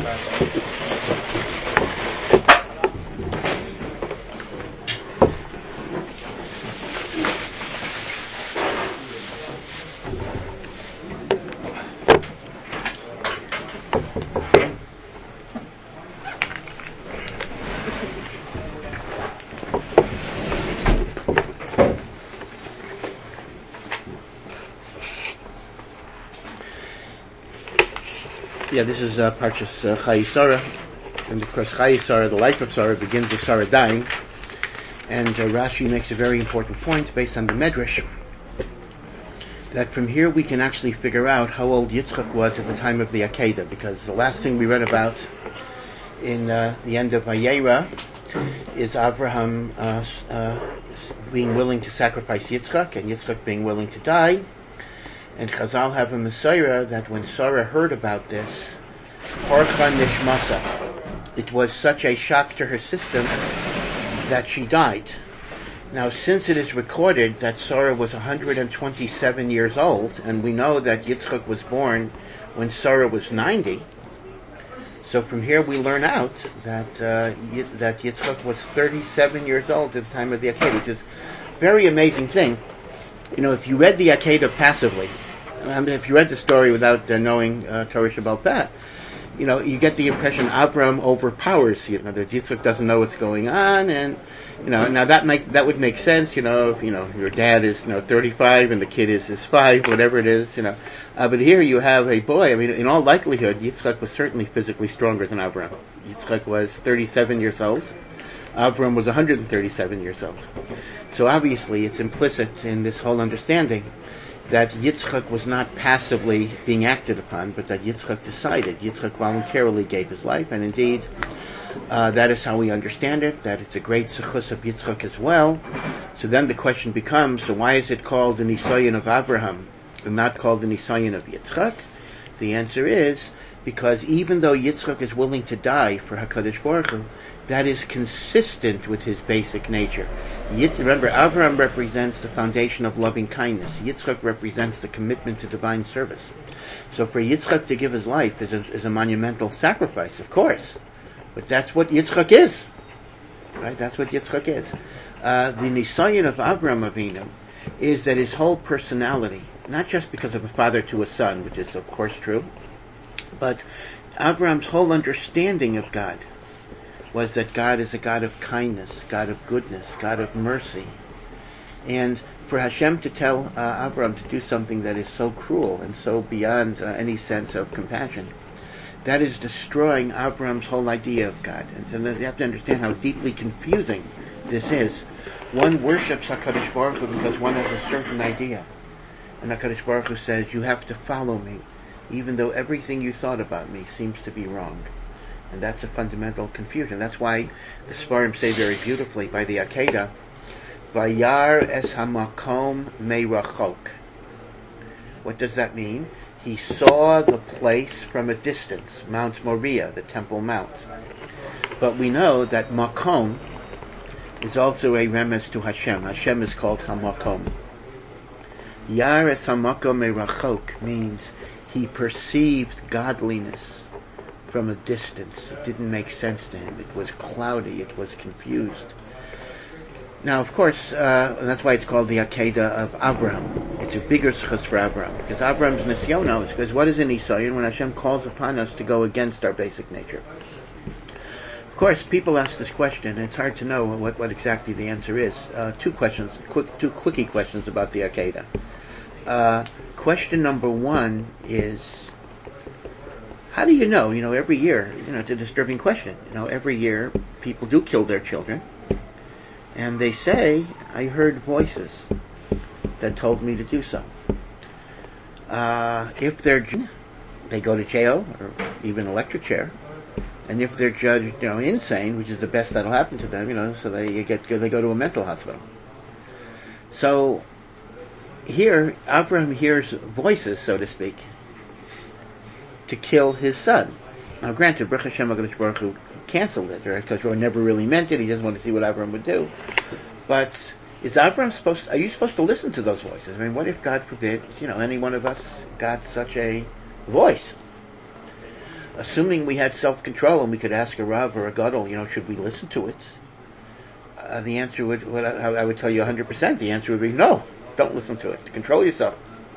Yeah, this is Parshas Chayei Sarah, and of course Chayei Sarah, the life of Sarah, begins with Sarah dying, and Rashi makes a very important point based on the Medrash, that from here we can actually figure out how old Yitzchak was at the time of the Akedah, because the last thing we read about in the end of Vayera is Abraham being willing to sacrifice Yitzchak, and Yitzchak being willing to die. And Chazal have a Messiah that when Sarah heard about this, Parcha Nishmasa, it was such a shock to her system that she died. Now, since it is recorded that Sarah was 127 years old, and we know that Yitzchak was born when Sarah was 90, so from here we learn out that that Yitzchak was 37 years old at the time of the Akedah, which is a very amazing thing. You know, if you read the Akedah passively, I mean, if you read the story without knowing Torah Shebaal Peh, you know, you get the impression Avram overpowers you. That Yitzchak doesn't know what's going on, and you know, now that would make sense. You know, if your dad is 35 and the kid is 5, whatever it is. But here you have a boy. I mean, in all likelihood, Yitzchak was certainly physically stronger than Avram. Yitzchak was 37 years old. Avram was 137 years old. So obviously it's implicit in this whole understanding that Yitzchak was not passively being acted upon, but that Yitzchak decided. Yitzchak voluntarily gave his life, and indeed that is how we understand it, that it's a great zechus of Yitzchak as well. So then the question becomes, so why is it called the Nisayon of Abraham and not called the Nisayon of Yitzchak? The answer is because even though Yitzchak is willing to die for HaKadosh Baruch Hu, that is consistent with his basic nature. Remember, Avraham represents the foundation of loving kindness. Yitzchak represents the commitment to divine service. So for Yitzchak to give his life is a monumental sacrifice, of course. But that's what Yitzchak is. Right? That's what Yitzchak is. The Nisayon of Avraham Avinu is that his whole personality, not just because of a father to a son, which is of course true, but Avraham's whole understanding of God was that God is a God of kindness, God of goodness, God of mercy. And for Hashem to tell Avram to do something that is so cruel and so beyond any sense of compassion, that is destroying Avram's whole idea of God. And so you have to understand how deeply confusing this is. One worships HaKadosh Baruch Hu because one has a certain idea. And HaKadosh Baruch Hu says, you have to follow me, even though everything you thought about me seems to be wrong. And that's a fundamental confusion. That's why the Sfarim say very beautifully by the Akedah, Vayar es hamakom meirachok. What does that mean? He saw the place from a distance, Mount Moriah, the Temple Mount. But we know that makom is also a remez to Hashem. Hashem is called hamakom. Yar es hamakom meirachok means he perceived godliness from a distance. It didn't make sense to him. It was cloudy. It was confused. Now, of course, that's why it's called the Akedah of Abraham. It's a bigger zechus for Abraham, because Abraham's nisyonos, because what is an nisayon when Hashem calls upon us to go against our basic nature? Of course, people ask this question, and it's hard to know what exactly the answer is. Two quickie questions about the Akedah. Question number one is, how do you know? Every year, it's a disturbing question. Every year people do kill their children. And they say, I heard voices that told me to do so. If they're, they go to jail or even electric chair. And if they're judged, insane, which is the best that'll happen to them, so they go to a mental hospital. So here, Abraham hears voices, so to speak, to kill his son. Now, granted, Baruch Hashem HaKadosh Baruch Hu canceled it, right? Because Ron never really meant it. He just wanted to see what Abraham would do. But are you supposed to listen to those voices? I mean, what if, God forbid, any one of us got such a voice? assuming we had self-control and we could ask a Rav or a Gadol, should we listen to it? The answer I would tell you 100%, the answer would be no, don't listen to it. Control yourself.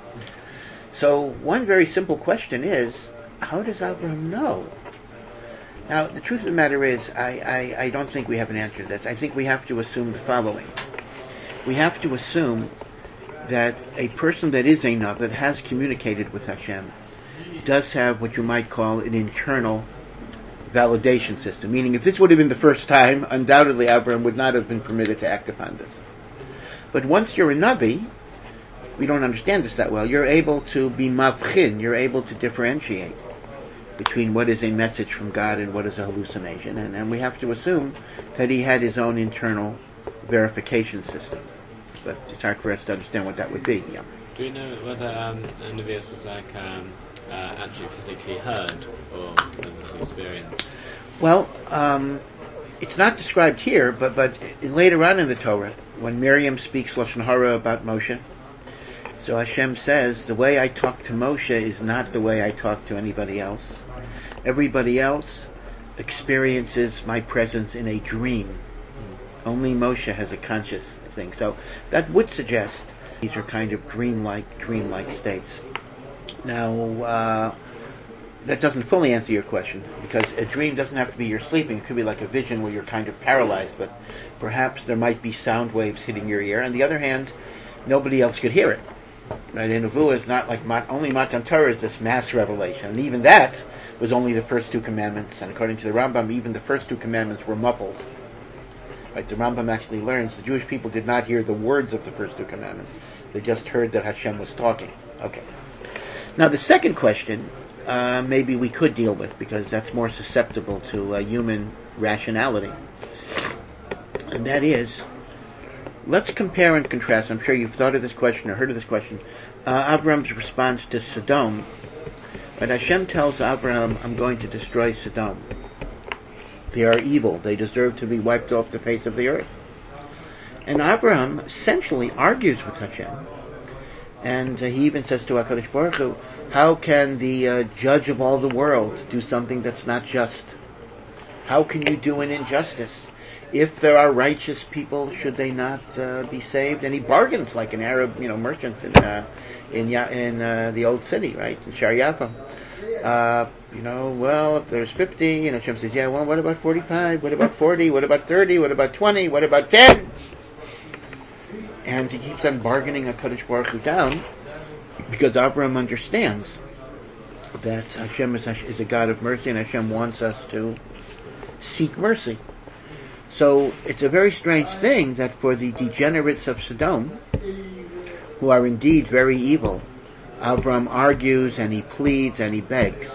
So one very simple question is, how does Avraham know? Now, the truth of the matter is, I don't think we have an answer to this. I think we have to assume the following. We have to assume that a person that is a Nav, that has communicated with Hashem, does have what you might call an internal validation system. Meaning, if this would have been the first time, undoubtedly Avraham would not have been permitted to act upon this. But once you're a Navi, we don't understand this that well, you're able to be mavchin, you're able to differentiate between what is a message from God and what is a hallucination, and we have to assume that he had his own internal verification system. But it's hard for us to understand what that would be. Yeah. Do we know whether Nevi Isaac actually physically heard, or whether it was experienced? Well, it's not described here, but later on in the Torah, when Miriam speaks Lashon Hara about Moshe, so Hashem says, the way I talk to Moshe is not the way I talk to anybody else. Everybody else experiences my presence in a dream. Only Moshe has a conscious thing. So that would suggest these are kind of dreamlike states. Now, that doesn't fully answer your question, because a dream doesn't have to be you're sleeping. It could be like a vision where you're kind of paralyzed, but perhaps there might be sound waves hitting your ear. On the other hand, nobody else could hear it. Right? A nevuah is not like only Matan Torah is this mass revelation, and even that was only the first two commandments. And according to the Rambam, even the first two commandments were muffled. Right? The Rambam actually learns the Jewish people did not hear the words of the first two commandments; they just heard that Hashem was talking. Okay. Now the second question, maybe we could deal with, because that's more susceptible to human rationality, and that is, let's compare and contrast. I'm sure you've thought of this question or heard of this question. Avram's response to Sodom. But Hashem tells Avram, I'm going to destroy Sodom. They are evil. They deserve to be wiped off the face of the earth. And Avram essentially argues with Hashem. And he even says to HaKadosh Baruch Hu, how can the judge of all the world do something that's not just? How can you do an injustice? If there are righteous people, should they not be saved? And he bargains like an Arab, merchant in the old city, right, in Shar Yafa. Well, if there's 50, Hashem says, yeah, well, what about 45? What about 40? What about 30? What about 20? What about 10? And he keeps on bargaining HaKadosh Baruch Hu down, because Abraham understands that Hashem is a God of mercy, and Hashem wants us to seek mercy. So it's a very strange thing that for the degenerates of Sodom, who are indeed very evil, Avram argues and he pleads and he begs.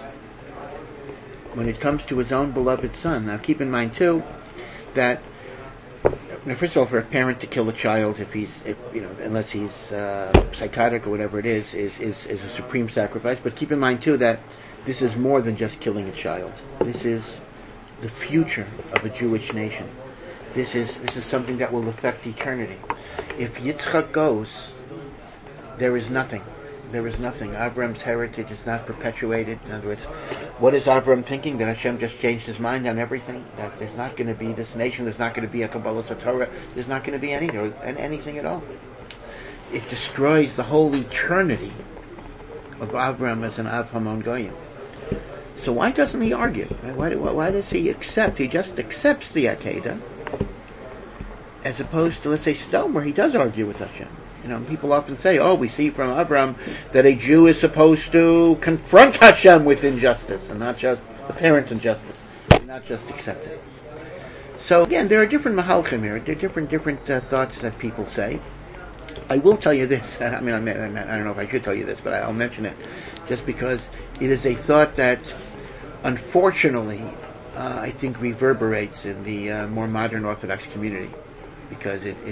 When it comes to his own beloved son, now keep in mind too that, first of all, for a parent to kill a child, unless he's psychotic or whatever it is a supreme sacrifice. But keep in mind too that this is more than just killing a child. This is the future of a Jewish nation. This is something that will affect eternity. If Yitzchak goes, there is nothing. There is nothing. Avram's heritage is not perpetuated. In other words, what is Avram thinking? That Hashem just changed his mind on everything? That there's not going to be this nation, there's not going to be a Kabbalah Torah, there's not going to be anything at all. It destroys the whole eternity of Avram as an Av Hamon Goyim. So why doesn't he argue? Why does he accept? He just accepts the Akedah, as opposed to, let's say, Sodom, where he does argue with Hashem. People often say, we see from Abraham that a Jew is supposed to confront Hashem with injustice, and not just apparent injustice, and not just accept it. So again, there are different mahalchim here. There are different thoughts that people say. I will tell you this. I don't know if I should tell you this, but I'll mention it, just because it is a thought that, unfortunately, I think reverberates in the more modern Orthodox community, because it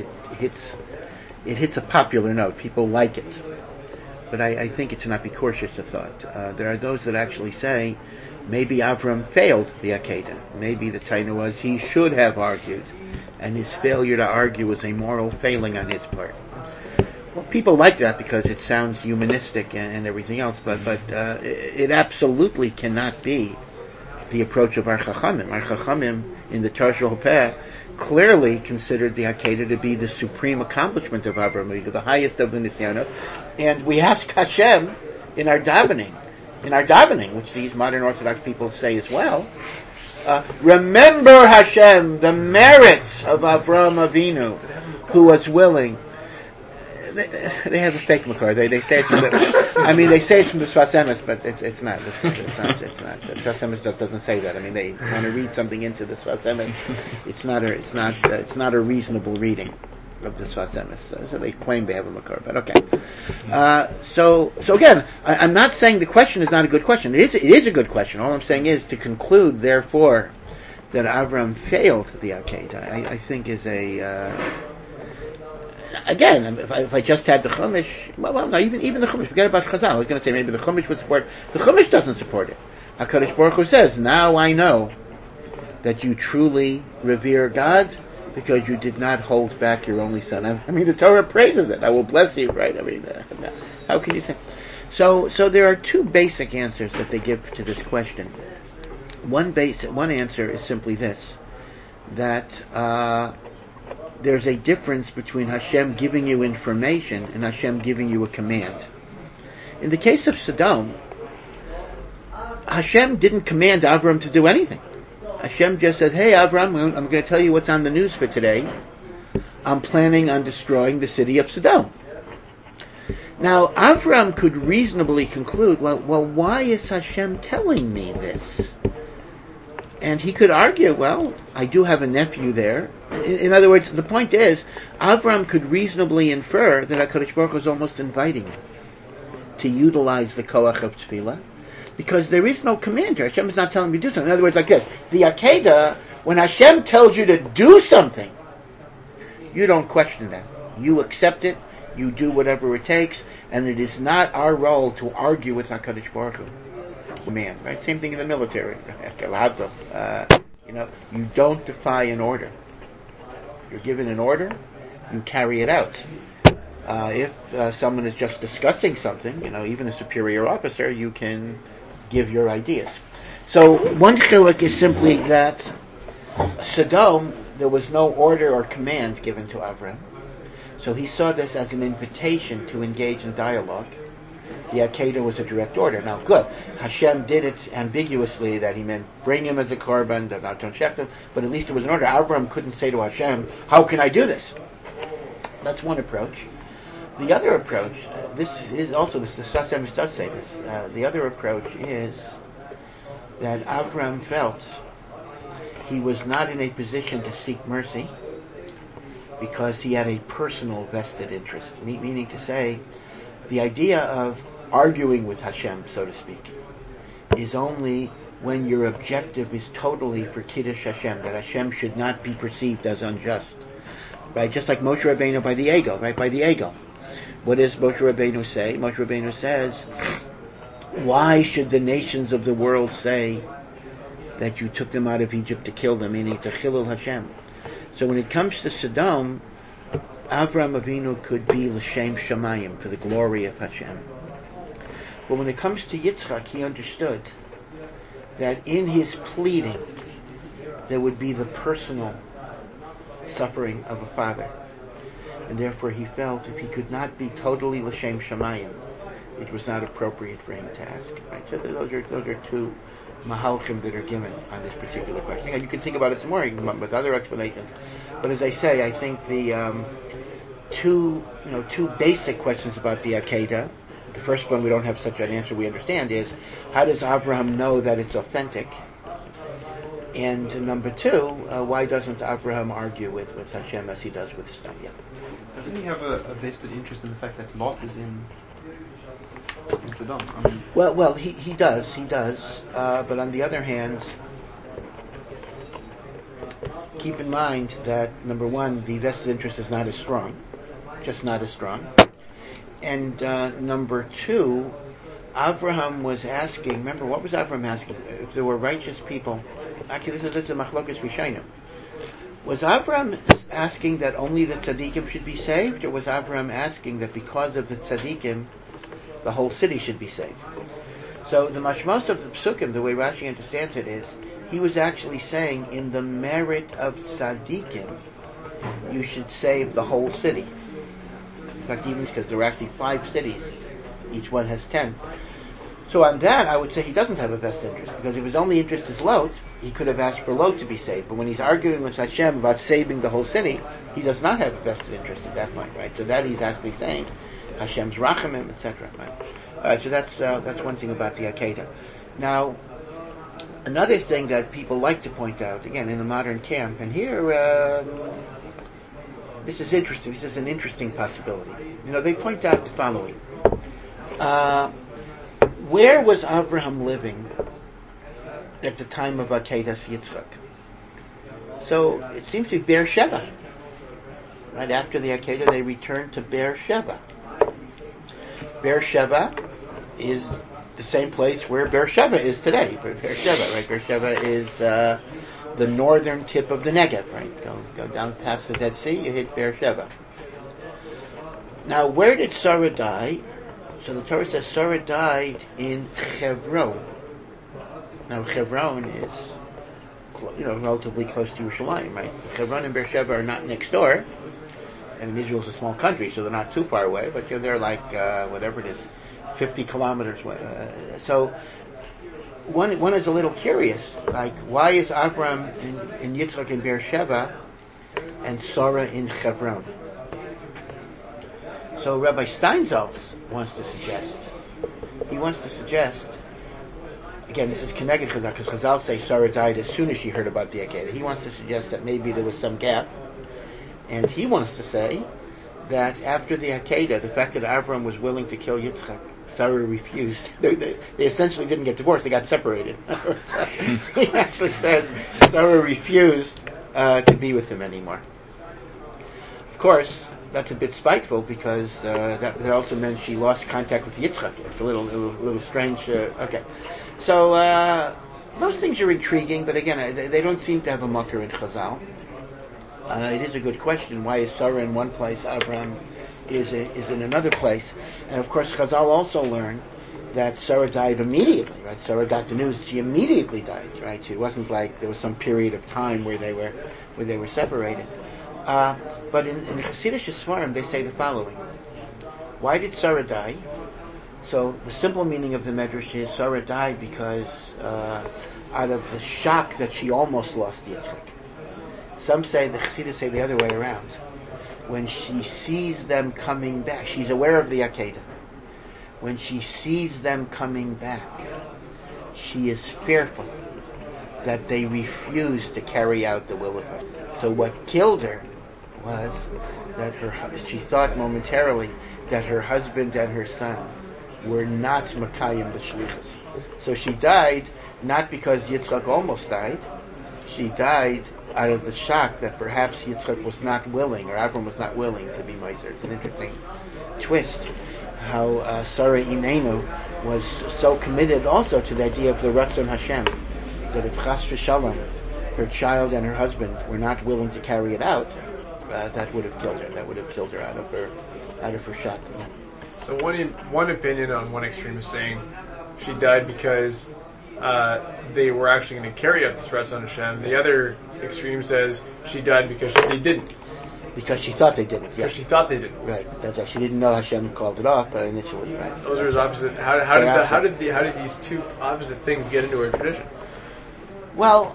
hits a popular note. People like it. But I think it's an apikourshis thought. There are those that actually say, maybe Avram failed the Akedah. Maybe the Taina was he should have argued, and his failure to argue was a moral failing on his part. Well, people like that because it sounds humanistic and everything else, but it absolutely cannot be the approach of our Chachamim. Our Chachamim in the Torah Shel Peh clearly considered the Akedah to be the supreme accomplishment of Avraham Avinu, the highest of the Nisyanot. And we ask Hashem in our davening, which these modern Orthodox people say as well, remember Hashem, the merits of Avraham Avinu, who was willing. They have a fake makor. They say it from the, they say it from the Sfas Emes, but it's not. It's not. The Sfas Emes doesn't say that. They want to read something into the Sfas Emes. It's not a reasonable reading of the Sfas Emes. So they claim they have a makor, but okay. So again, I'm not saying the question is not a good question. It is a good question. All I'm saying is to conclude, therefore, that Avram failed the Akedah, I think is a. Again, if I just had the Chumash, no, even the Chumash, forget about Chazal. I was going to say maybe the Chumash would support. The Chumash doesn't support it. HaKadosh Baruch Hu says, now I know that you truly revere God because you did not hold back your only son. The Torah praises it. I will bless you, right? How can you say? So there are two basic answers that they give to this question. One answer is simply this, that there's a difference between Hashem giving you information and Hashem giving you a command. In the case of Sodom, Hashem didn't command Avram to do anything. Hashem just said, hey Avram, I'm going to tell you what's on the news for today. I'm planning on destroying the city of Sodom. Now, Avram could reasonably conclude, well, why is Hashem telling me this? And he could argue, well, I do have a nephew there. In other words, the point is, Avram could reasonably infer that HaKadosh Baruch Hu is almost inviting him to utilize the koach of tefillah, because there is no command here. Hashem is not telling me to do something. In other words, like this, the Akedah, when Hashem tells you to do something, you don't question that. You accept it, you do whatever it takes, and it is not our role to argue with HaKadosh Baruch Hu. Man, right? Same thing in the military. You don't defy an order. You're given an order, you carry it out. If someone is just discussing something, even a superior officer, you can give your ideas. So one chiluk is simply that Sodom, there was no order or command given to Avram. So he saw this as an invitation to engage in dialogue. The Akedah was a direct order. Now, good. Hashem did it ambiguously, that he meant bring him as a korban, that not don't shecht him, but at least it was an order. Avram couldn't say to Hashem, how can I do this? That's one approach. The other approach, the Sfas Emes does say this, the other approach is that Avram felt he was not in a position to seek mercy because he had a personal vested interest, meaning to say, the idea of arguing with Hashem, so to speak, is only when your objective is totally for Kiddush Hashem, that Hashem should not be perceived as unjust. Right? Just like Moshe Rabbeinu by the Egel, right? By the Egel. What does Moshe Rabbeinu say? Moshe Rabbeinu says, why should the nations of the world say that you took them out of Egypt to kill them, meaning to chilul Hashem? So when it comes to Sodom, Avram Avinu could be l'shem shamayim, for the glory of Hashem. But when it comes to Yitzchak, he understood that in his pleading there would be the personal suffering of a father, and therefore he felt if he could not be totally l'shem shamayim, it was not appropriate for him to ask. Right? So those are two mahalchim that are given on this particular question. And you can think about it some more with other explanations. But as I say, I think the two basic questions about the Akedah. The first one, we don't have such an answer we understand, is how does Abraham know that it's authentic? And number two, why doesn't Abraham argue with Hashem as he does with Sodom? Yeah. Doesn't he have a vested interest in the fact that Lot is in Sodom? Well, he does. But on the other hand, keep in mind that, number one, the vested interest is not as strong. Just not as strong. And number two, Abraham was asking, remember, what was Abraham asking? If there were righteous people, actually this is a machlokas rishonim. Was Abraham asking that only the tzaddikim should be saved, or was Abraham asking that because of the tzaddikim, the whole city should be saved? So the mashmos of the psukim, the way Rashi understands it, is he was actually saying, in the merit of tzaddikim, you should save the whole city. In fact, even because there are actually 5 cities, each one has 10. So on that, I would say he doesn't have a vested interest, because if his only interest is Lot, he could have asked for Lot to be saved. But when he's arguing with Hashem about saving the whole city, he does not have a vested interest at that point, right? So that he's actually saying Hashem's rachamim, etc. Right? So that's one thing about the Akedah. Now, another thing that people like to point out, again, in the modern camp, and here, this is interesting. This is an interesting possibility. They point out the following. Where was Abraham living at the time of Akedah Yitzchak? So it seems to be Beersheba. Right after the Akedah, they returned to Beersheba. Beersheba is the same place where Beersheba is today. Beersheba, right? Beersheba is the northern tip of the Negev, right? Go down past the Dead Sea, you hit Beersheba. Now, where did Sarah die? So the Torah says Sarah died in Hebron. Now Hebron is, relatively close to Yerushalayim, right? Hebron and Beersheba are not next door. And Israel's a small country, so they're not too far away. But they're like whatever it is, 50 kilometers away. So one is a little curious, like why is Avram in Yitzchak in Beersheba and Sarah in Hebron? So Rabbi Steinsaltz wants to suggest, again, this is connected to Chazal, because Chazal say Sarah died as soon as she heard about the Akedah. He wants to suggest that maybe there was some gap, and he wants to say that after the Akedah, the fact that Avram was willing to kill Yitzchak, Sarah refused. They essentially didn't get divorced, they got separated. He actually says Sarah refused to be with him anymore. Of course, that's a bit spiteful, because that also meant she lost contact with Yitzchak. It's a little strange. Okay, so those things are intriguing, but again, they don't seem to have a makar in Chazal. It is a good question. Why is Sarah in one place, Abraham is in another place? And of course, Chazal also learned that Sarah died immediately. Right? Sarah got the news; she immediately died. Right? It wasn't like there was some period of time where they were separated. But in Hasidic Svarim, they say the following. Why did Sarah die? So the simple meaning of the Medrash is Sarah died because out of the shock that she almost lost Yitzchak. Some say, the Hasidics say the other way around. When she sees them coming back, she's aware of the Akedah. When she sees them coming back, she is fearful that they refuse to carry out the will of God. So what killed her was that she thought momentarily that her husband and her son were not Makayim the Shlichus. So she died not because Yitzchak almost died. She died out of the shock that perhaps Yitzchak was not willing, or Avram was not willing to be Meiser. It's an interesting twist how Sarah Imenu was so committed also to the idea of the Ratzon Hashem, that if Chas v'Shalom, her child and her husband were not willing to carry it out, that would have killed her. That would have killed her out of her shock. Yeah. So one opinion on one extreme is saying she died because they were actually going to carry out this Ratzon Hashem. The other extreme says she died because they didn't. Because she thought they didn't. Yeah. Because she thought they didn't. Right. That's right. She didn't know Hashem called it off initially. Right. Those are opposite. How did these two opposite things get into our tradition? Well,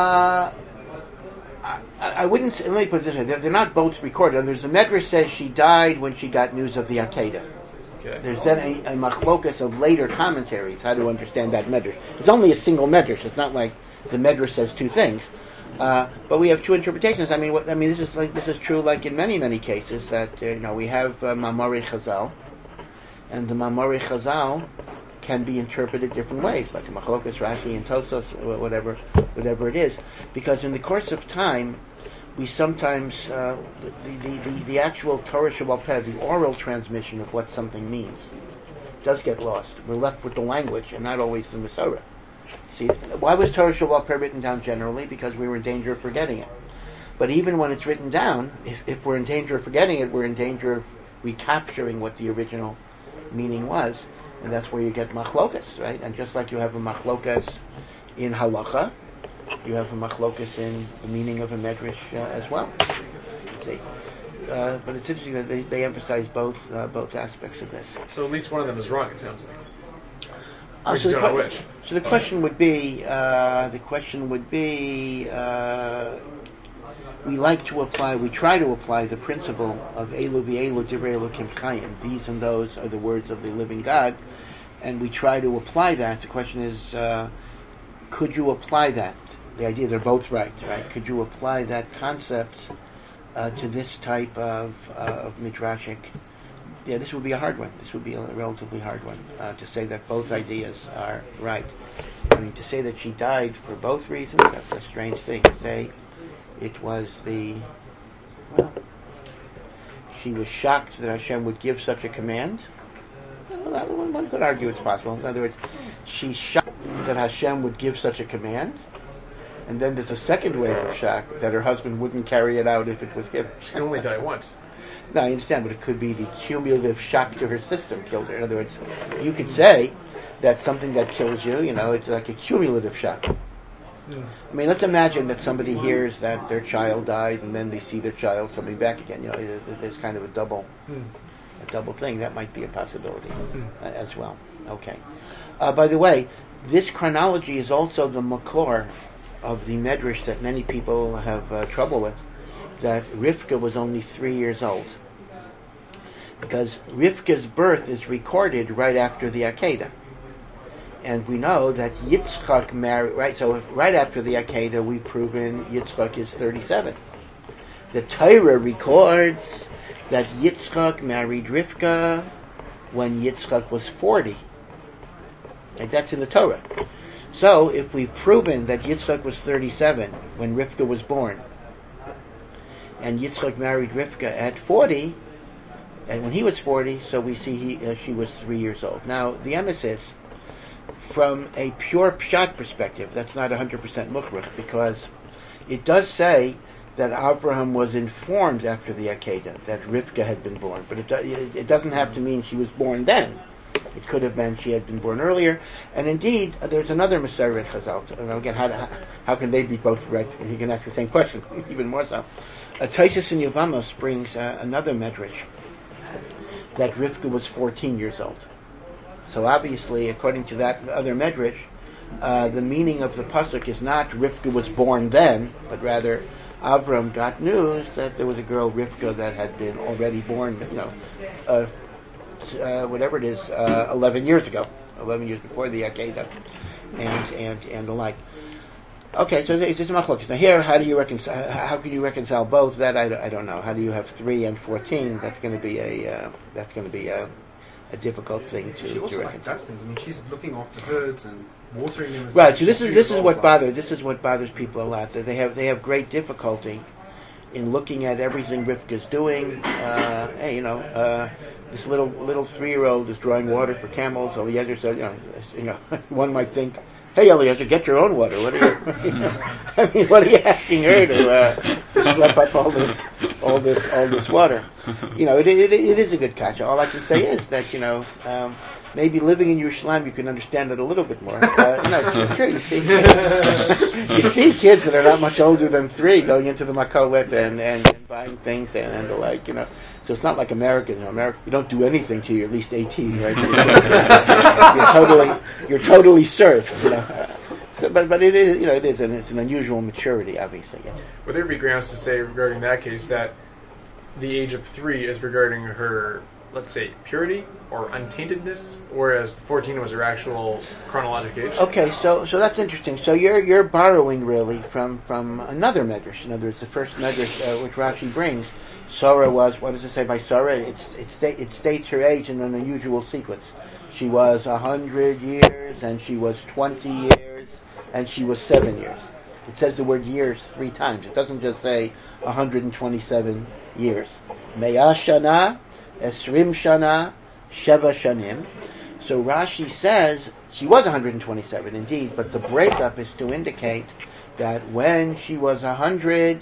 I wouldn't say, let me put it this way, they're not both recorded. And there's a Medrash says she died when she got news of the Akedah. Okay. There's then a machlokas of later commentaries, how to understand that Medrash. It's only a single Medrash, it's not like the Medrash says two things. But we have two interpretations. This is true like in many cases, that, we have Mamori Chazal, and the Mamori Chazal can be interpreted different ways, like Machlokas, Rashi, and Tosos, whatever it is, because in the course of time, we sometimes the actual Torah Sheba'al Peh, the oral transmission of what something means, does get lost. We're left with the language and not always the Masorah. See, why was Torah Sheba'al Peh written down generally? Because we were in danger of forgetting it. But even when it's written down, if we're in danger of forgetting it, we're in danger of recapturing what the original meaning was. And that's where you get machlokas, right? And just like you have a machlokas in halacha, you have a machlokas in the meaning of a medrash as well. Let's see. But it's interesting that they emphasize both aspects of this. So at least one of them is wrong, it sounds like. So just don't know which. So the question would be, we try to apply the principle of Elu v'Elu divrei Elokim chayim. These and those are the words of the living God, and we try to apply that. The question is, could you apply that? The idea they're both right? Could you apply that concept to this type of midrashic? Yeah, this would be a hard one. This would be a relatively hard one to say that both ideas are right. I mean, to say that she died for both reasons, that's a strange thing. To say it was she was shocked that Hashem would give such a command. Well, one could argue it's possible. In other words, she's shocked that Hashem would give such a command, and then there's a second wave of shock that her husband wouldn't carry it out if it was given. She can only die once. No, I understand, but it could be the cumulative shock to her system killed her. In other words, you could say that something that kills you, it's like a cumulative shock. I mean, let's imagine that somebody hears that their child died and then they see their child coming back again. There's kind of a double thing. That might be a possibility as well. Okay. By the way, this chronology is also the makor of the medrash that many people have trouble with, that Rivka was only 3 years old. Because Rivka's birth is recorded right after the Akedah. And we know that Yitzchak married, right? So right after the Akedah, we've proven Yitzchak is 37. The Torah records that Yitzchak married Rivka when Yitzchak was 40. And that's in the Torah. So if we've proven that Yitzchak was 37 when Rivka was born, and Yitzchak married Rivka at 40, and when he was 40, so we see she was 3 years old. Now, the emesis, from a pure pshat perspective, that's not 100% mukhrach, because it does say that Abraham was informed after the Akedah that Rivka had been born, but it doesn't have to mean she was born then. It could have been she had been born earlier. And indeed, there's another Masorah Chazal. And again, how can they be both right? And you can ask the same question, even more so. Taisus in Yevamos brings another medrash that Rivka was 14 years old. So obviously, according to that other medrash, the meaning of the pasuk is not Rivka was born then, but rather Avram got news that there was a girl, Rivka, that had been already born, 11 years ago, 11 years before the Akedah, and the like. Okay, so it's a machlokas. Now here, how can you reconcile both? That I don't know. How do you have 3 and 14? That's going to be a difficult thing to She also reconcile. does things. I mean, she's looking after herds and watering them. Right. So this is what bothers people a lot. That they have great difficulty in looking at everything Rivka's doing. This little 3-year-old is drawing water for camels. Eliezer said, one might think, hey Eliezer, get your own water. What are you? I mean, what are you asking her to slap up all this water? It is a good kasha. All I can say is that maybe living in Yerushalayim you can understand it a little bit more. Sure, you see kids that are not much older than 3 going into the makolet and buying things and the like. So it's not like America. America, you don't do anything till you're at least 18, right? You're totally served. But it is, and it's an unusual maturity, obviously. Yeah. Would there be grounds to say regarding that case that the age of 3 is regarding her, let's say, purity or untaintedness, whereas 14 was her actual chronological age? Okay, so that's interesting. So you're borrowing really from another medrash. In other words, the first medrash which Rashi brings. Sarah was, what does it say by Sarah? It states her age in an unusual sequence. She was 100 years, and she was 20 years, and she was 7 years. It says the word years 3 times. It doesn't just say 127 years. Me'ah shana, esrim shana, sheva shanim. So Rashi says she was 127 indeed, but the breakup is to indicate that when she was 100,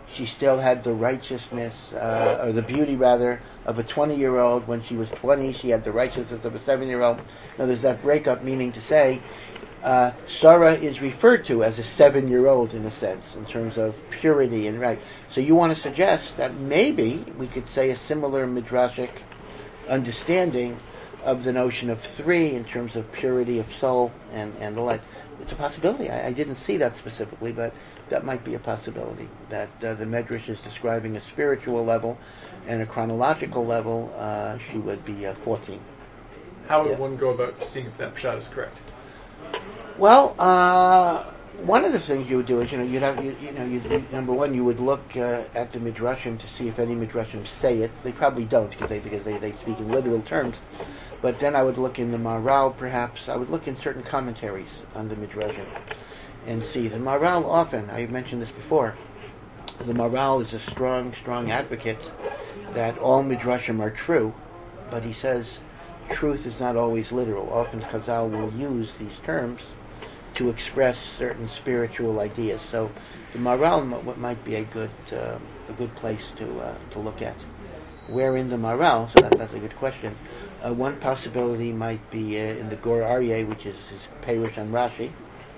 she still had the righteousness, or the beauty rather, of a 20-year-old. When she was 20, she had the righteousness of a 7-year-old. Now there's that breakup, meaning to say, Sarah is referred to as a 7-year-old in a sense, in terms of purity and right. So you want to suggest that maybe we could say a similar midrashic understanding of the notion of 3 in terms of purity of soul and the like. It's a possibility. I didn't see that specifically, but that might be a possibility, that the Medrash is describing a spiritual level, and a chronological level, she would be 14. How would one go about seeing if that pshat is correct? Well, one of the things you would do is, you'd have, number one, you would look at the Midrashim to see if any Midrashim say it. They probably don't, because they speak in literal terms. But then I would look in the Maharal, perhaps. I would look in certain commentaries on the Midrashim and see. The Maharal often, I've mentioned this before, the Maharal is a strong advocate that all Midrashim are true, but he says truth is not always literal. Often Chazal will use these terms to express certain spiritual ideas. So the Maharal might be a good place to look at. Where in the Maharal? So that's a good question. One possibility might be in the Gur Aryeh, which is his Perush on Rashi.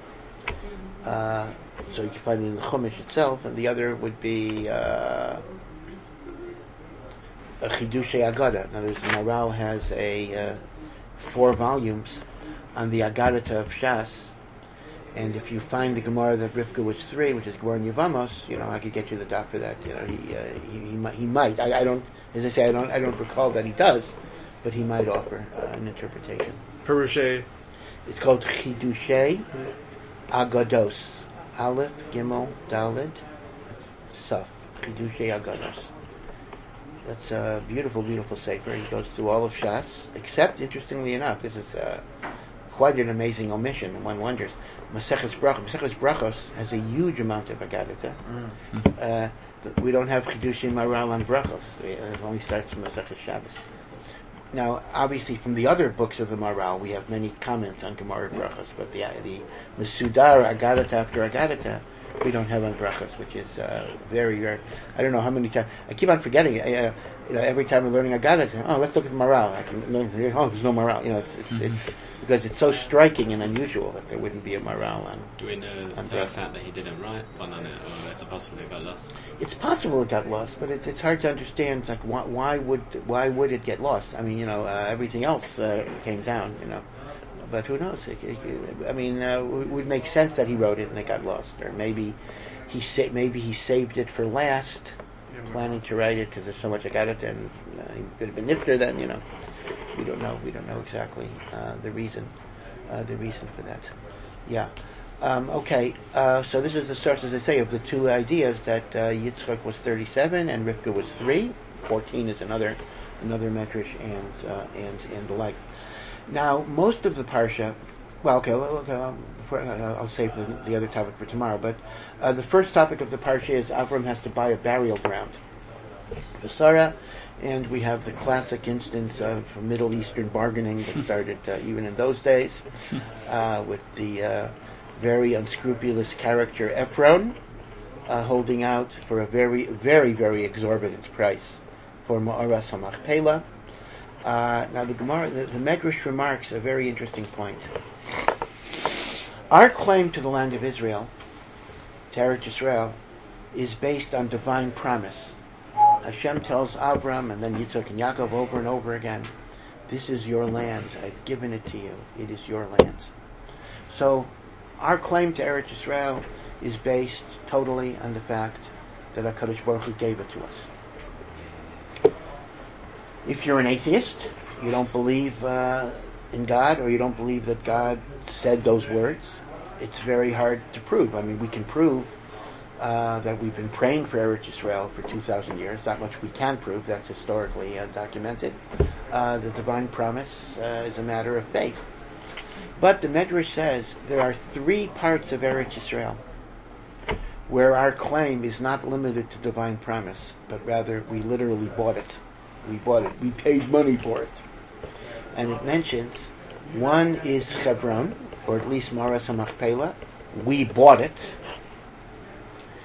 So you can find it in the Chumash itself, and the other would be a Chidushei Agada. Now, the Maharal has 4 volumes on the Agadata of Shas, and if you find the Gemara that Rivka was 3, which is Gemara in Yevamos, I could get you the dot for that. He might. I don't. As I say, I don't recall that he does, but he might offer an interpretation. Perushay. It's called Chidushei Agados. Aleph, Gimel, Dalet, Saf. Chidushei Agados. That's a beautiful, beautiful sefer. He goes through all of Shas, except, interestingly enough, this is quite an amazing omission. One wonders. Maseches Brachos has a huge amount of Agadata. We don't have Chidushei Maharal on Brachos. It only starts from Maseches Shabbos. Now, obviously, from the other books of the Maharal, we have many comments on Gemara Brachos, but the Mesudar Agadata after Agadata, we don't have on Brachos, which is very rare. I don't know how many times. I keep on forgetting it. Every time we're learning Agadata, let's look at the Maharal. I can learn, there's no Maharal. It's because it's so striking and unusual that there wouldn't be a Maharal on. Do we know the fact that he didn't write one on it, or it's possible it got lost? It's possible it got lost, but it's hard to understand. Like, why would it get lost? I mean, everything else came down. But who knows? It would make sense that he wrote it and it got lost, or maybe he saved it for last, planning to write it because there's so much I got it, and he could have been nifter then. We don't know. We don't know exactly the reason for that. Yeah. Okay. So this is the source, as I say, of the 2 ideas that Yitzchak was 37 and Rivka was 3. 14 is another medrash, and the like. Now, most of the parsha. Well, okay. I'll save the other topic for tomorrow. But the first topic of the parsha is Avram has to buy a burial ground for Sarah, and we have the classic instance of Middle Eastern bargaining that started even in those days with the very unscrupulous character Ephron holding out for a very, very, very exorbitant price for Ma'aras HaMachpelah. Now the Gemara, the Medrash remarks a very interesting point. Our claim to the land of Israel, to Eretz Yisrael, is based on divine promise. Hashem tells Avram and then Yitzchak and Yaakov over and over again, this is your land, I've given it to you, it is your land. So our claim to Eretz Yisrael is based totally on the fact that HaKadosh Baruch Hu gave it to us. If you're an atheist, you don't believe in God, or you don't believe that God said those words, it's very hard to prove. I mean, we can prove that we've been praying for Eretz Yisrael for 2,000 years. That much we can prove. That's historically documented. The divine promise is a matter of faith. But the Medrash says there are 3 parts of Eretz Yisrael where our claim is not limited to divine promise, but rather we literally bought it. We bought it. We paid money for it. And it mentions, one is Hebron, or at least Ma'aras HaMachpelah. We bought it.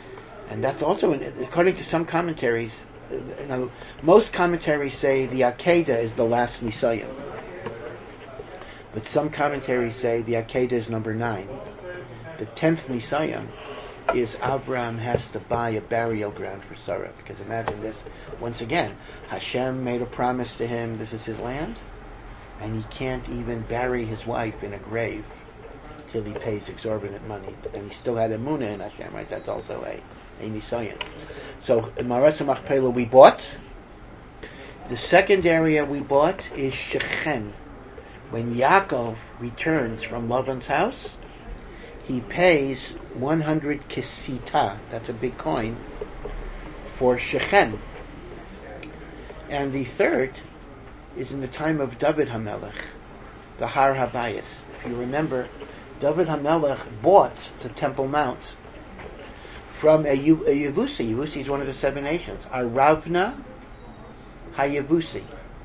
And that's also, according to some commentaries, most commentaries say the Akedah is the last Nisayim. But some commentaries say the Akedah is number 9. The 10th Nisayim is Abraham has to buy a burial ground for Sarah. Because imagine this, once again, Hashem made a promise to him, this is his land, and he can't even bury his wife in a grave till he pays exorbitant money. And he still had Emunah in Hashem, right? That's also a Nisayim. So, Maras Machpelah we bought. The second area we bought is Shechem. When Yaakov returns from Lavan's house, he pays 100 kesita, that's a big coin, for Shechem. And the third is in the time of David HaMelech, the Har Habayis. If you remember, David HaMelech bought the Temple Mount from a Yevusi. Yevusi is one of the 7 nations. Aravna HaYevusi.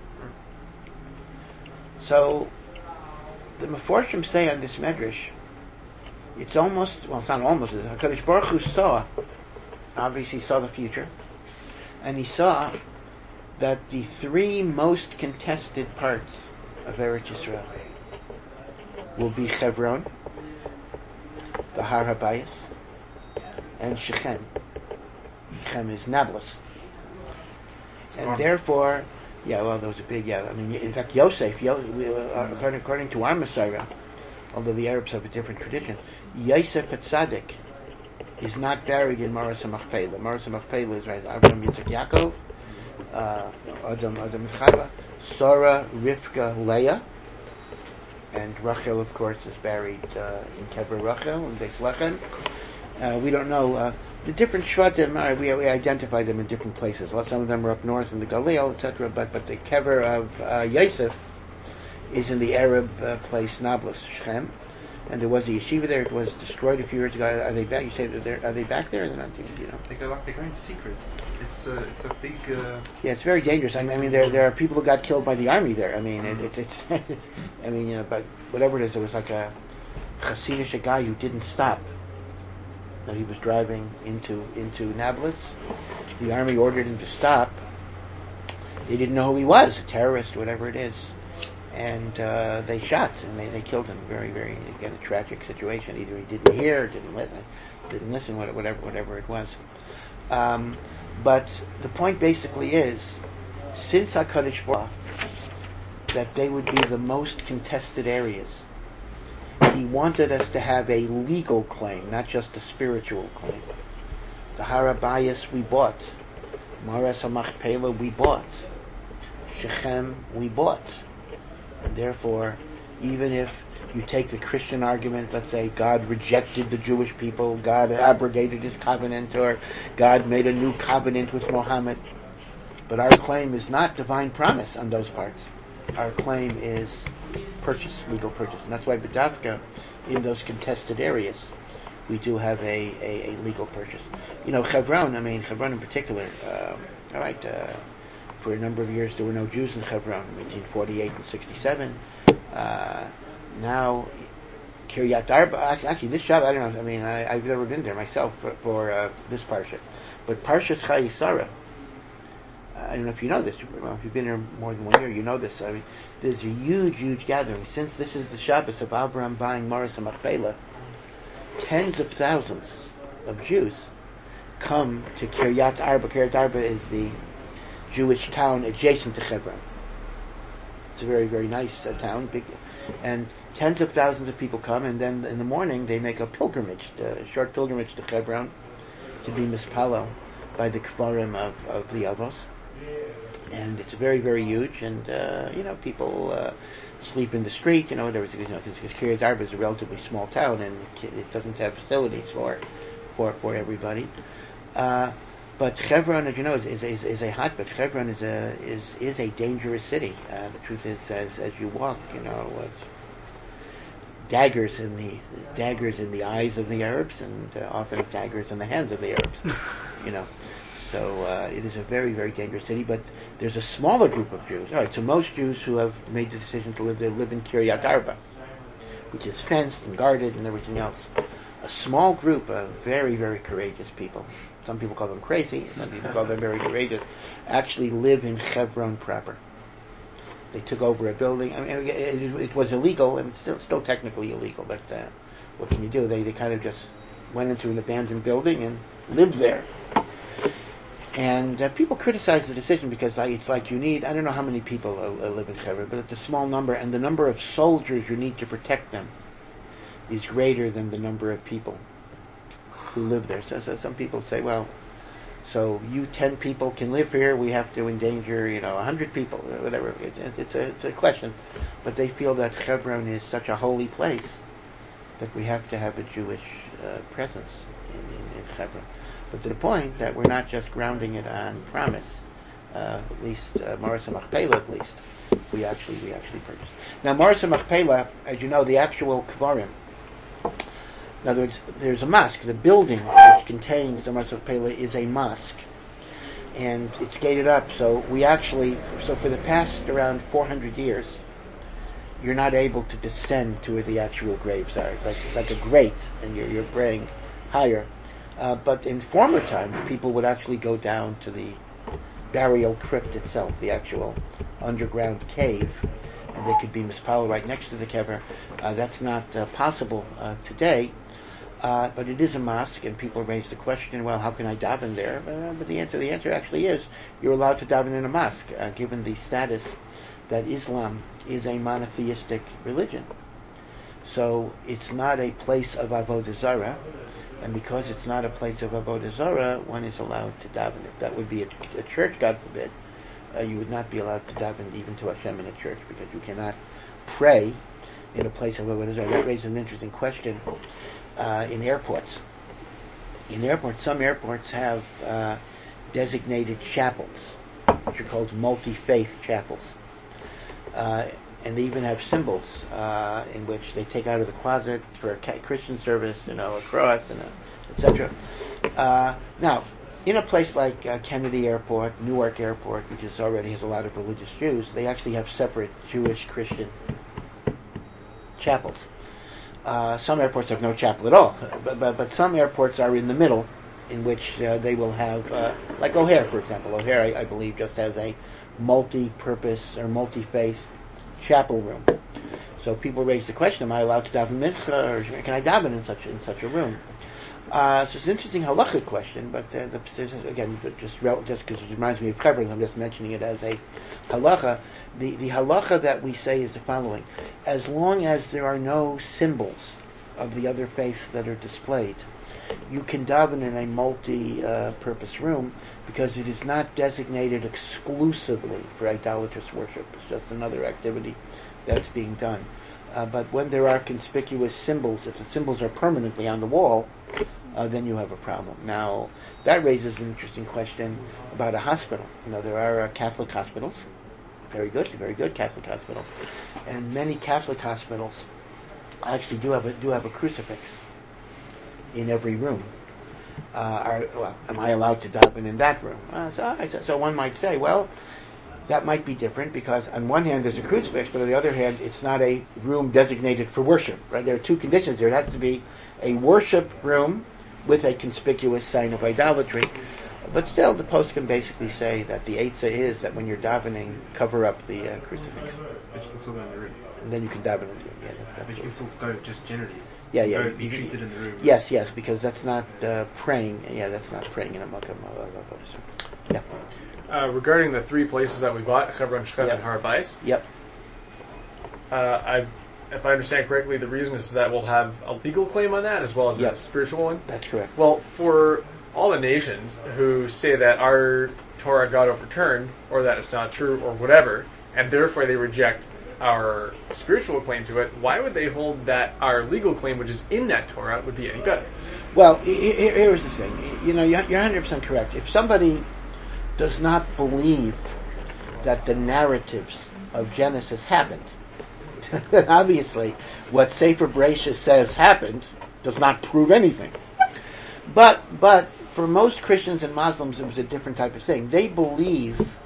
So, the Meforshim say on this Medrash, it's almost, well, it's not almost, HaKadosh Baruch Hu saw, obviously he saw the future, and he saw that the 3 most contested parts of Eretz Yisrael will be Hebron, the Har Habayis, and Shechem. Shechem is Nablus. And therefore, yeah, well, there was a big, I mean, in fact, Yosef, according to our Messiah, although the Arabs have a different tradition, Yosef Hatzadik is not buried in Maras HaMachpelah. Maras HaMachpelah is right, Abraham, Yitzchak, Yaakov, Adam and Chava, Sarah, Rivka, Leah, and Rachel, of course, is buried in Kever Rachel in Beis Lechem. We don't know the different Shvatim. We identify them in different places. Some of them are up north in the Galil, etc. But the Kever of Yosef is in the Arab place Nablus, Shechem, and there was a yeshiva there. It was destroyed a few years ago. Are they back? You say that are they back there? Or they're not. You know, they go in secret. It's a big. Yeah, it's very dangerous. I mean, there are people who got killed by the army there. I mean, it's I mean, you know, but whatever it is, it was like a Hasidic guy who didn't stop. Now, he was driving into Nablus. The army ordered him to stop. They didn't know who he was, a terrorist, whatever it is. And they shot, and they killed him. Very, very, again, a tragic situation. Either he didn't hear, didn't listen, whatever it was. But the point basically is, since HaKadosh Baruch Hu, that they would be the most contested areas, he wanted us to have a legal claim, not just a spiritual claim. The Har Habayis we bought. Maras HaMachpelah we bought. Shechem we bought. And therefore, even if you take the Christian argument, let's say God rejected the Jewish people, God abrogated his covenant, or God made a new covenant with Muhammad, but our claim is not divine promise on those parts. Our claim is purchase, legal purchase. And that's why B'davka, in those contested areas, we do have a legal purchase. You know, Hebron in particular, for a number of years there were no Jews in Hebron, 1948 and 67. Now, Kiryat Arba, actually this shop, I don't know, I mean, I've never been there myself for this parsha. But Parshas Chayei Sarah, I don't know if you know this, well, if you've been here more than 1 year, you know this. I mean, there's a huge gathering. Since this is the Shabbos of Abraham buying Maras HaMachpelah, tens of thousands of Jews come to Kiryat Arba. Kiryat Arba is the Jewish town adjacent to Hebron. It's a very, very nice town, big, and tens of thousands of people come, and then in the morning they make a pilgrimage, a short pilgrimage to Hebron, to be mispalel by the kvarim of the Avos. And it's very, very huge, and people sleep in the street, because Kiryat Arba is a relatively small town, and it doesn't have facilities for everybody. But Hebron, as you know, is a hotbed. Hebron is a dangerous city. The truth is, as you walk, daggers in the eyes of the Arabs, and often daggers in the hands of the Arabs. So it is a very, very dangerous city. But there's a smaller group of Jews. All right, so most Jews who have made the decision to live there live in Kiryat Arba, which is fenced and guarded and everything else. a small group of very, very courageous people, some people call them crazy, some people call them very courageous, actually live in Hebron proper. They took over a building. I mean, it was illegal, and it's still technically illegal, but what can you do? They kind of just went into an abandoned building and lived there. And people criticize the decision because it's like you need, I don't know how many people live in Hebron, but it's a small number, and the number of soldiers you need to protect them is greater than the number of people who live there. So some people say, well, so you 10 people can live here, we have to endanger, 100 people, whatever. It's a question. But they feel that Hebron is such a holy place that we have to have a Jewish presence in Hebron. But to the point that we're not just grounding it on promise, at least Maras HaMachpelah, at least we actually purchased. Now Maras HaMachpelah, as you know, the actual Kvarim. In other words, there's a mosque. The building which contains the Maras HaMachpelah is a mosque, and it's gated up. So for the past around 400 years, you're not able to descend to where the actual graves are. It's like a grate, and you're praying higher. But in former times, people would actually go down to the burial crypt itself, the actual underground cave, and they could be mispal right next to the kever. That's not possible today, but it is a mosque, and people raise the question, well, how can I daven there? But the answer actually is, you're allowed to daven in a mosque, given the status that Islam is a monotheistic religion. So it's not a place of avodah zarah, and because it's not a place of avodah zarah, one is allowed to daven. If that would be a church, God forbid, you would not be allowed to daven even to Hashem in a church, because you cannot pray in a place of avodah zarah. That raises an interesting question in airports. In airports, some airports have designated chapels, which are called multi-faith chapels. And they even have symbols in which they take out of the closet for a Christian service, a cross, and etc. Now, in a place like Kennedy Airport, Newark Airport, which already has a lot of religious Jews, they actually have separate Jewish Christian chapels. Some airports have no chapel at all, but some airports are in the middle, in which they will have, like O'Hare, for example. O'Hare, I believe, just has a multi-purpose or multi-faith chapel room. So people raise the question, am I allowed to daven mincha, or can I daven in such a room? So it's an interesting halachic question, but again, just because it reminds me of Hebron, I'm just mentioning it as a halacha. The halacha that we say is the following: as long as there are no symbols of the other faiths that are displayed, you can daven in a multi-purpose room, because it is not designated exclusively for idolatrous worship. It's just another activity that's being done. But when there are conspicuous symbols, if the symbols are permanently on the wall, then you have a problem. Now, that raises an interesting question about a hospital. There are Catholic hospitals, very good Catholic hospitals, and many Catholic hospitals actually do have a crucifix in every room. Am I allowed to daven in that room? So one might say, well, that might be different, because on one hand there's a crucifix, but on the other hand it's not a room designated for worship. Right? There are two conditions there. It has to be a worship room with a conspicuous sign of idolatry. But still, the post can basically say that the eitzah is that when you're davening, cover up the crucifix. But you can still go in the room. And then you can daven in the room. Yeah, but you can still go just generally. Yeah. Be treated in the room. Yes, because that's not praying. Yeah, that's not praying in a makam. Yeah. Regarding the three places that we bought, Hebron, Shechem, Yep. and Har Bais, Yep. If I understand correctly, the reason is that we'll have a legal claim on that as well as Yep. a spiritual one. That's correct. Well, for all the nations who say that our Torah got overturned, or that it's not true, or whatever, and therefore they reject our spiritual claim to it, why would they hold that our legal claim, which is in that Torah, would be any better? Well, here's the thing. You're 100% correct. If somebody does not believe that the narratives of Genesis happened, then obviously what Sefer Bereshis says happened does not prove anything. But for most Christians and Muslims, it was a different type of thing. They believe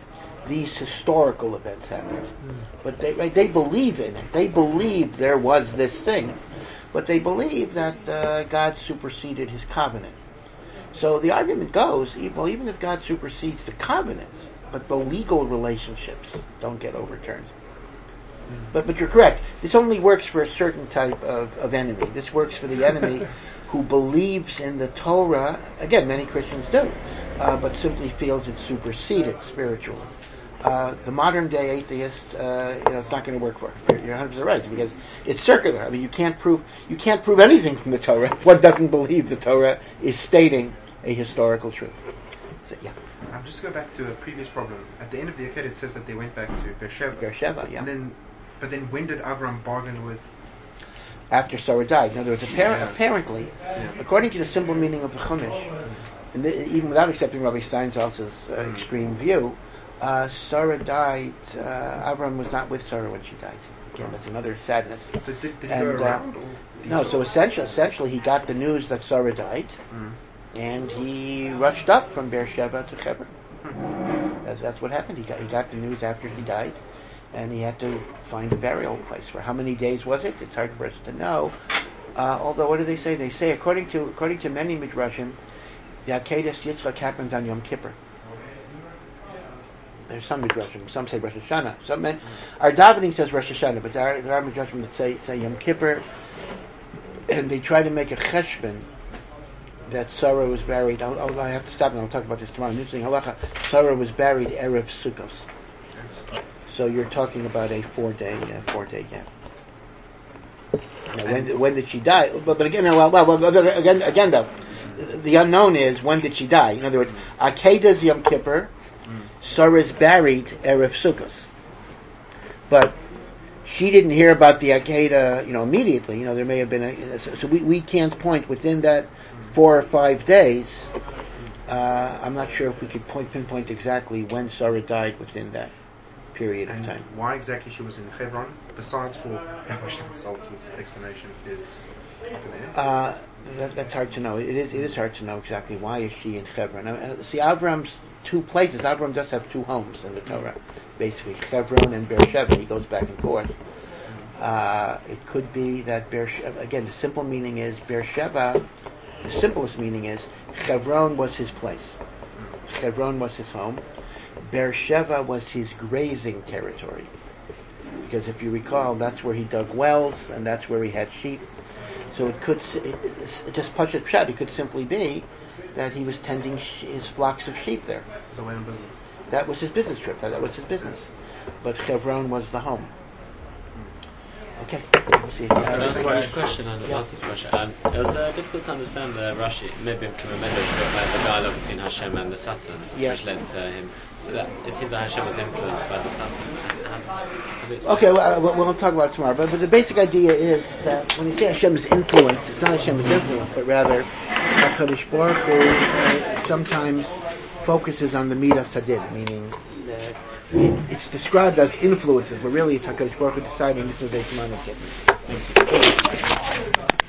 these historical events happened. But they believe in it. They believe there was this thing. But they believe that God superseded his covenant. So the argument goes, even if God supersedes the covenants, but the legal relationships don't get overturned. But you're correct. This only works for a certain type of enemy. This works for the enemy who believes in the Torah. Again, many Christians do, but simply feels it's superseded spiritually. The modern day atheist, it's not going to work for him. You're 100% right, because it's circular. I mean, you can't prove anything from the Torah. One doesn't believe the Torah is stating a historical truth. So, yeah. Just to go back to a previous problem. At the end of the Akedah, it says that they went back to Beersheba. Beersheba, yeah. But then when did Avram bargain with? After Sarah died. In other words, apparently, according to the simple meaning of the Chumash, and even without accepting Rabbi Steinsaltz's extreme view, Sarah died. Avram was not with Sarah when she died. Again, that's another sadness. So did he go around? No. So essentially, he got the news that Sarah died, and he rushed up from Beersheba to Hebron. That's what happened. He got the news after she died. And he had to find a burial place. For how many days was it? It's hard for us to know. Although, what do they say? They say, according to many midrashim, the Akedas Yitzchak happens on Yom Kippur. There's some midrashim. Some say Rosh Hashanah. Our davening says Rosh Hashanah, but there are midrashim that say Yom Kippur, and they try to make a cheshbon that Sarah was buried. I have to stop and I'll talk about this tomorrow. Interesting halacha. Sarah was buried erev Sukkos. So you're talking about a 4-day gap. Now, when did she die? But again, again though, the unknown is when did she die? In other words, Akeda's Yom Kippur, Sarah's buried erev Sukkos, but she didn't hear about the Akedah, immediately. There may have been so we can't point within that 4 or 5 days. I'm not sure if we could pinpoint exactly when Sarah died within that period of time. Why exactly she was in Hebron, besides for Rabbi Steinsaltz's explanation, is that's hard to know. It is hard to know exactly why is she in Hebron. See, Avram's two places. Avram does have two homes in the Torah, basically Hebron and Beersheba. He goes back and forth. It could be that Beersheba. Again, the simple meaning is Beersheba. The simplest meaning is Hebron was his place. Hebron was his home. Beersheba was his grazing territory, because if you recall, that's where he dug wells and that's where he had sheep. So it just Pashut Pshat. It could simply be that he was tending his flocks of sheep there. So went on business. That was his business trip. That was his business. But Hebron was the home. Okay. We'll see. That's a question on the last question. It was difficult to understand the Rashi, maybe from a Medrash, the dialogue between Hashem and the Satan, which led to him. It seems that Hashem was influenced by the Satan. Okay, we'll talk about it tomorrow. But the basic idea is that when you say Hashem's influence, it's not Hashem's influence, but rather HaKadosh Baruch Hu sometimes focuses on the Midas Hadid, meaning it's described as influences, but really it's HaKadosh Baruch Hu deciding this is a Shemana Kippur.